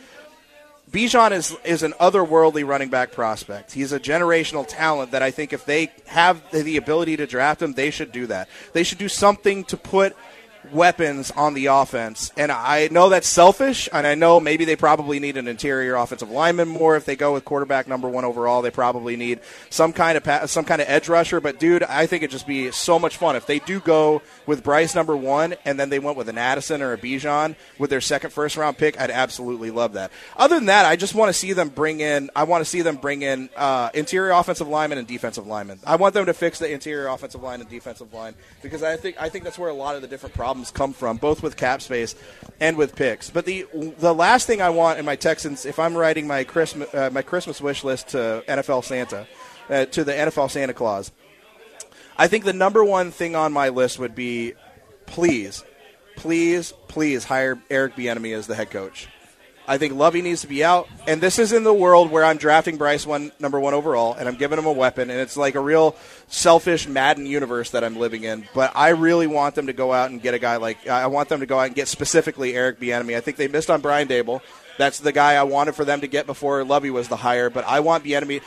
Bijan is is an otherworldly running back prospect. He's a generational talent that I think if they have the ability to draft him, they should do that. They should do something to put weapons on the offense. And I know that's selfish, and I know maybe they probably need an interior offensive lineman more if they go with quarterback number one overall. They probably need some kind of pa- some kind of edge rusher. But, dude, I think it'd just be so much fun if they do go with Bryce number one and then they went with an Addison or a Bijan with their second first-round pick. I'd absolutely love that. Other than that, I just want to see them bring in I want to see them bring in uh, interior offensive linemen and defensive linemen. I want them to fix the interior offensive line and defensive line because I think I think that's where a lot of the different problems come from, both with cap space and with picks. But the the last thing I want in my Texans, if I'm writing my Christmas uh, my Christmas wish list to N F L Santa, uh, to the N F L Santa Claus, I think the number one thing on my list would be, please, please, please hire Eric Bieniemy as the head coach. I think Lovey needs to be out, and this is in the world where I'm drafting Bryce one number one overall, and I'm giving him a weapon, and it's like a real selfish Madden universe that I'm living in. But I really want them to go out and get a guy like I want them to go out and get specifically Eric Bieniemy. I think they missed on Brian Dable. That's the guy I wanted for them to get before Lovey was the hire, but I want Bieniemy.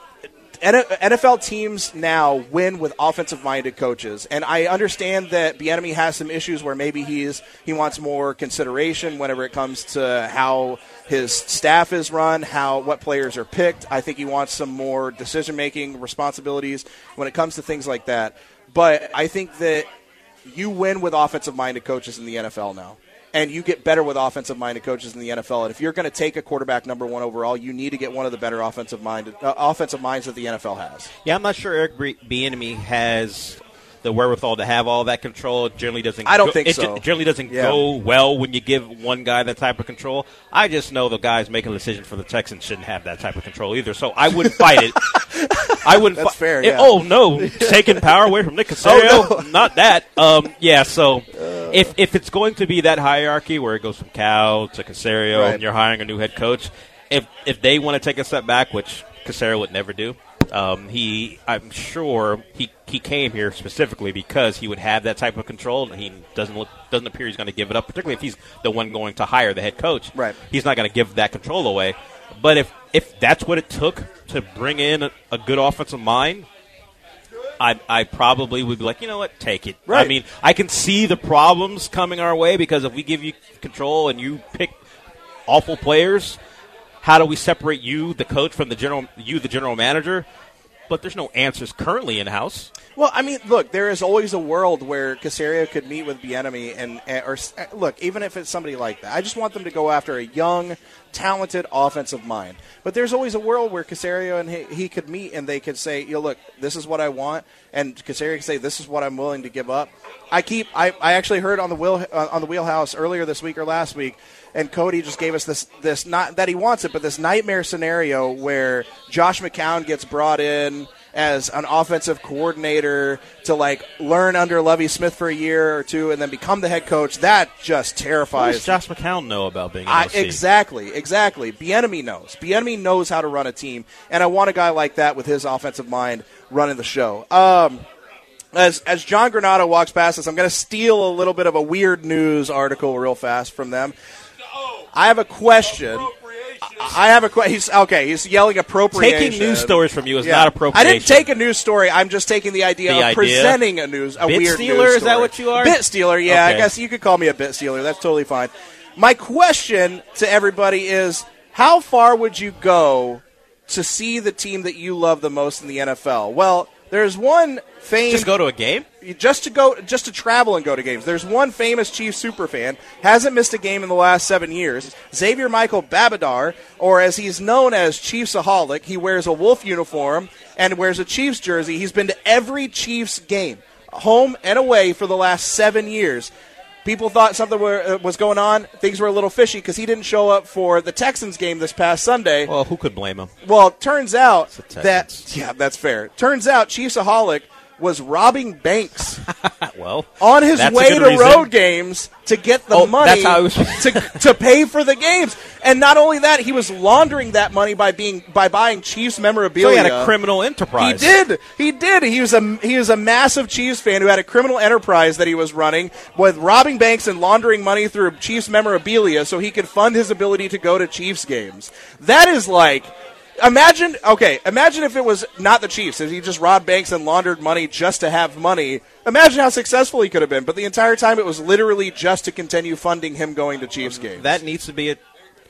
N F L teams now win with offensive-minded coaches, and I understand that Bieniemy has some issues where maybe he's he wants more consideration whenever it comes to how his staff is run, how what players are picked. I think he wants some more decision-making responsibilities when it comes to things like that. But I think that you win with offensive-minded coaches in the N F L now. And you get better with offensive-minded coaches in the N F L. And if you're going to take a quarterback number one overall, you need to get one of the better offensive-minded uh, offensive minds that the N F L has. Yeah, I'm not sure Eric Bieniemy has the wherewithal to have all that control. It generally doesn't. I don't go, think it so. It generally doesn't yeah. go well when you give one guy that type of control. I just know the guys making the decision for the Texans shouldn't have that type of control either. So I wouldn't fight it. I wouldn't. That's fi- fair. It, Yeah. oh no, taking power away from Nick Caserio, oh, no. not that. Um, yeah. So uh, if if it's going to be that hierarchy where it goes from Cal to Caserio right. and you're hiring a new head coach, if if they want to take a step back, which Caserio would never do, um, he I'm sure he he came here specifically because he would have that type of control, and he doesn't look doesn't appear he's going to give it up, particularly if he's the one going to hire the head coach. Right. He's not going to give that control away. But if if that's what it took to bring in a, a good offensive mind, I I probably would be like, you know what, take it. Right. I mean, I can see the problems coming our way because if we give you control and you pick awful players, how do we separate you, the coach, from the general you, the general manager? But there's no answers currently in house. Well, I mean, look, there is always a world where Caserio could meet with Bieniemy and, and or look, even if it's somebody like that, I just want them to go after a young, talented offensive mind. But there's always a world where Caserio and he, he could meet and they could say, you know, look, this is what I want, and Caserio could say, this is what I'm willing to give up. I keep, I, I actually heard on the wheel uh, on the Wheelhouse earlier this week or last week. And Cody just gave us this, this not that he wants it, but this nightmare scenario where Josh McCown gets brought in as an offensive coordinator to, like, learn under Lovie Smith for a year or two and then become the head coach. That just terrifies. What does Josh McCown know about being an I, O C? exactly, exactly. Bieniemy knows. Bieniemy knows how to run a team, and I want a guy like that with his offensive mind running the show. Um, as as John Granado walks past us, I'm going to steal a little bit of a weird news article real fast from them. I have a question. I have a question. He's okay. He's yelling appropriation. Taking news stories from you is yeah. not appropriation. I didn't take a news story. I'm just taking the idea the of idea. presenting a news, a bit weird stealer, news story. Is that what you are? Bit stealer. Yeah, okay. I guess you could call me a bit stealer. That's totally fine. My question to everybody is: how far would you go to see the team that you love the most in the N F L? Well, there's one famed. Just go to a game? Just to go, just to travel and go to games. There's one famous Chiefs superfan, hasn't missed a game in the last seven years. Xavier Michael Babadar, or as he's known as Chiefsaholic, he wears a Wolf uniform and wears a Chiefs jersey. He's been to every Chiefs game, home and away, for the last seven years. People thought something were, uh, was going on. Things were a little fishy because he didn't show up for the Texans game this past Sunday. Well, who could blame him? Well, it turns out that, yeah, that's fair. Turns out Chiefsaholic was robbing banks well, on his way to reason. road games to get the oh, money that's how it was. to, to pay for the games. And not only that, he was laundering that money by being by buying Chiefs memorabilia. So he had a criminal enterprise. He did. He did. He was a he was a massive Chiefs fan who had a criminal enterprise that he was running with robbing banks and laundering money through Chiefs memorabilia so he could fund his ability to go to Chiefs games. That is like Imagine, okay, imagine if it was not the Chiefs, if he just robbed banks and laundered money just to have money. Imagine how successful he could have been. But the entire time it was literally just to continue funding him going to Chiefs games. That needs to be a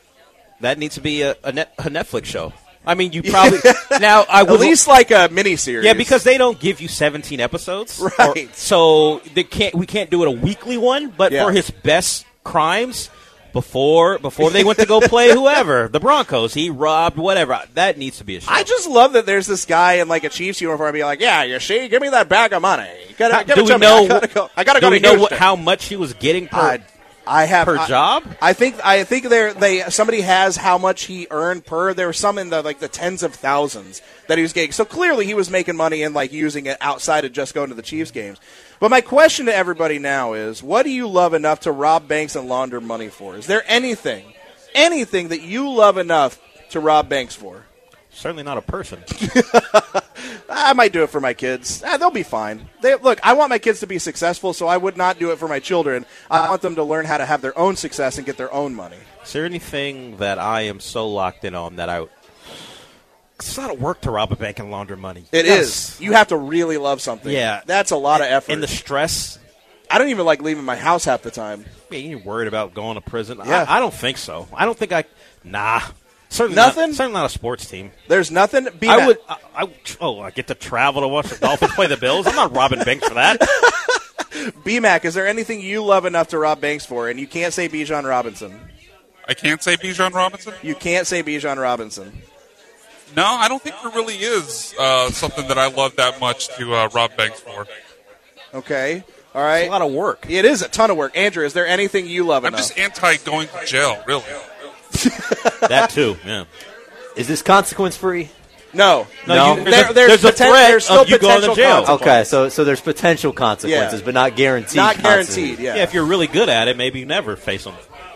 that needs to be a, a, net, a Netflix show. I mean, you probably now I would at least like a miniseries. Yeah, because they don't give you seventeen episodes, right? Or, so they can't. We can't do it a weekly one. But yeah. for his best crimes. Before before they went to go play whoever, the Broncos, he robbed whatever. That needs to be a show. I just love that there's this guy in like a Chiefs uniform being like, yeah, you see, give me that bag of money. Gotta, how, give do it we to know? Me. I gotta go, I gotta do go we to know Houston. what, how much he was getting per I, I have, per I, job? I think I think there they somebody has how much he earned per. There was some in the like the tens of thousands that he was getting. So clearly he was making money and like using it outside of just going to the Chiefs games. But my question to everybody now is, what do you love enough to rob banks and launder money for? Is there anything, anything that you love enough to rob banks for? Certainly not a person. I might do it for my kids. Ah, they'll be fine. They, look, I want my kids to be successful, so I would not do it for my children. I want them to learn how to have their own success and get their own money. Is there anything that I am so locked in on that I... It's not a work to rob a bank and launder money. It yes. is. You have to really love something. Yeah. That's a lot of effort. And the stress. I don't even like leaving my house half the time. I mean, you're worried about going to prison? Yeah. I, I don't think so. I don't think I... Nah. Certainly nothing? Not, certainly not a sports team. There's nothing? Be I would... I, I, oh, I get to travel to watch the Dolphins play the Bills? I'm not robbing banks for that. B-Mac, is there anything you love enough to rob banks for? And you can't say Bijan Robinson. I can't say Bijan Robinson? You can't say Bijan Robinson. No, I don't think there really is uh, something that I love that much to uh, rob banks for. Okay. All right. It's a lot of work. It is a ton of work. Andrew, is there anything you love I'm enough? just anti going to jail, really. That too, yeah. Is this consequence free? No. No, no. You, there, there's, there's, there's a poten- threat there's still of you going to jail. Okay, so so there's potential consequences, yeah. but not guaranteed. Not guaranteed, yeah. Yeah, if you're really good at it, maybe you never face them.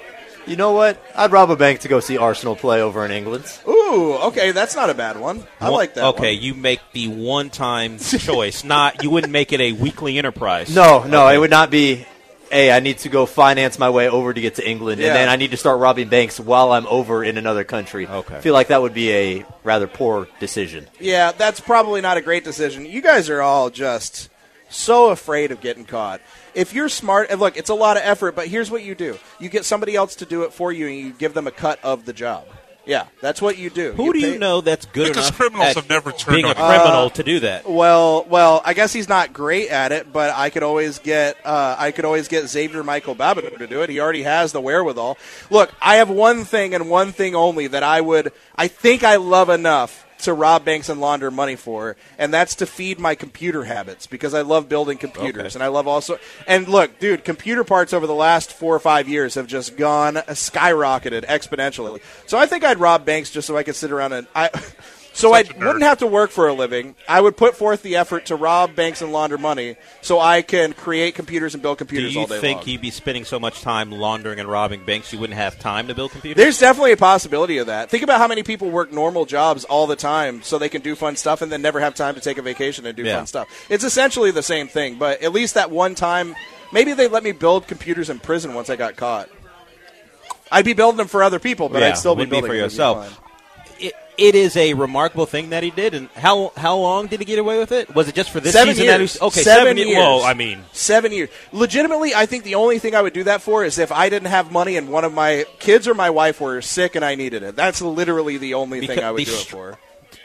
You know what? I'd rob a bank to go see Arsenal play over in England. Ooh, okay, that's not a bad one. I like that Okay, one. you make the one-time choice. Not You wouldn't make it a weekly enterprise. No, no, Okay. it would not be, hey, I need to go finance my way over to get to England, Yeah. and then I need to start robbing banks while I'm over in another country. Okay. I feel like that would be a rather poor decision. Yeah, that's probably not a great decision. You guys are all just so afraid of getting caught. If you're smart, and look, it's a lot of effort, but here's what you do. You get somebody else to do it for you, and you give them a cut of the job. Yeah, that's what you do. Who do pay- you know that's good Because enough criminals at have never turned being a on- criminal Uh, to do that? Well, well, I guess he's not great at it, but I could always get uh, I could always get Xavier Michael Babbitt to do it. He already has the wherewithal. Look, I have one thing and one thing only that I would I think I love enough to rob banks and launder money for, and that's to feed my computer habits because I love building computers Okay. and I love also and look, dude, computer parts over the last four or five years have just gone skyrocketed exponentially. So I think I'd rob banks just so I could sit around and I so I Such a nerd. wouldn't have to work for a living. I would put forth the effort to rob banks and launder money so I can create computers and build Do computers you all day think long. you'd be spending so much time laundering and robbing banks you wouldn't have time to build computers? There's definitely a possibility of that. Think about how many people work normal jobs all the time so they can do fun stuff and then never have time to take a vacation and do Yeah. fun stuff. It's essentially the same thing, but at least that one time, maybe they let me build computers in prison once I got caught. I'd be building them for other people, but Yeah, I'd still be wouldn't be building for them. It'd be yourself. fun. It, it is a remarkable thing that he did, and how how long did he get away with it? Was it just for this Seven season? years. That he, okay, seven, seven, ye- years. Whoa, I mean, seven years. Legitimately, I think the only thing I would do that for is if I didn't have money and one of my kids or my wife were sick and I needed it. That's literally the only Because thing I would the do it str- for.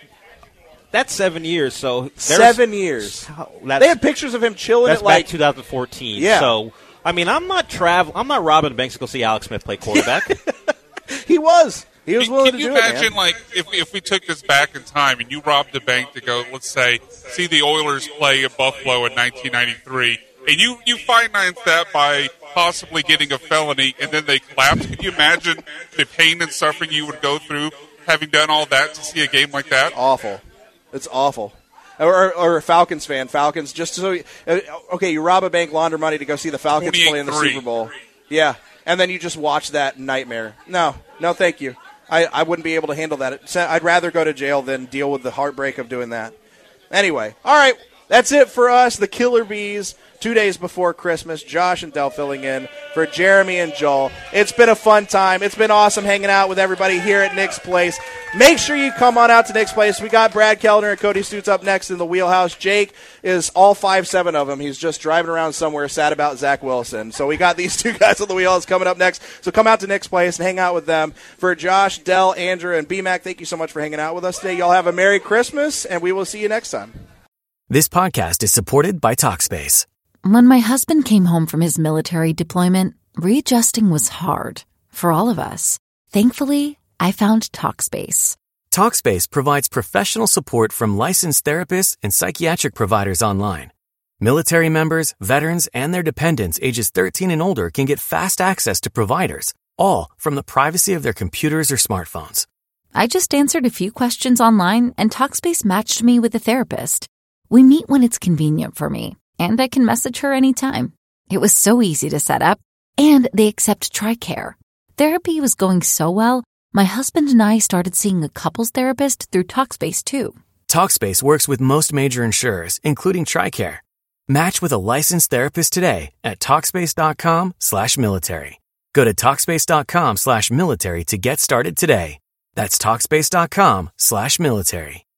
that's seven years. So there's- Seven years. How- that's, They had pictures of him chilling that's at like. back twenty fourteen. Yeah. So I mean, I'm not travel. I'm not robbing banks to go see Alex Smith play quarterback. He was. He was Can, willing can to you do it, imagine, man. like, if, if we took this back in time and you robbed a bank to go, let's say, see the Oilers play at Buffalo in nineteen ninety-three, and you, you finance that by possibly getting a felony, and then they collapse? Can you imagine the pain and suffering you would go through having done all that to see a game like that? Awful. It's awful. Or, or a Falcons fan. Falcons, just so. Uh, okay, you rob a bank, launder money to go see the Falcons play in the twenty-eight three. Super Bowl. Yeah. And then you just watch that nightmare. No. No, thank you. I, I wouldn't be able to handle that. I'd rather go to jail than deal with the heartbreak of doing that. Anyway, all right, that's it for us, the Killer Bees, two days before Christmas. Josh and Del filling in for Jeremy and Joel. It's been a fun time. It's been awesome hanging out with everybody here at Nick's Place. Make sure you come on out to Nick's Place. We got Brad Kellner and Cody Stutes up next in the wheelhouse. Jake is all five seven of them. He's just driving around somewhere sad about Zach Wilson. So we got these two guys on the wheelhouse coming up next. So come out to Nick's Place and hang out with them. For Josh, Del, Andrew, and B-Mac, thank you so much for hanging out with us today. Y'all have a Merry Christmas, and we will see you next time. This podcast is supported by Talkspace. When my husband came home from his military deployment, readjusting was hard for all of us. Thankfully, I found Talkspace. Talkspace provides professional support from licensed therapists and psychiatric providers online. Military members, veterans, and their dependents ages thirteen and older can get fast access to providers, all from the privacy of their computers or smartphones. I just answered a few questions online, and Talkspace matched me with a therapist. We meet when it's convenient for me, and I can message her anytime. It was so easy to set up, and they accept TRICARE. Therapy was going so well, my husband and I started seeing a couples therapist through Talkspace too. Talkspace works with most major insurers, including TRICARE. Match with a licensed therapist today at Talkspace.com slash military. Go to Talkspace.com slash military to get started today. That's Talkspace.com slash military.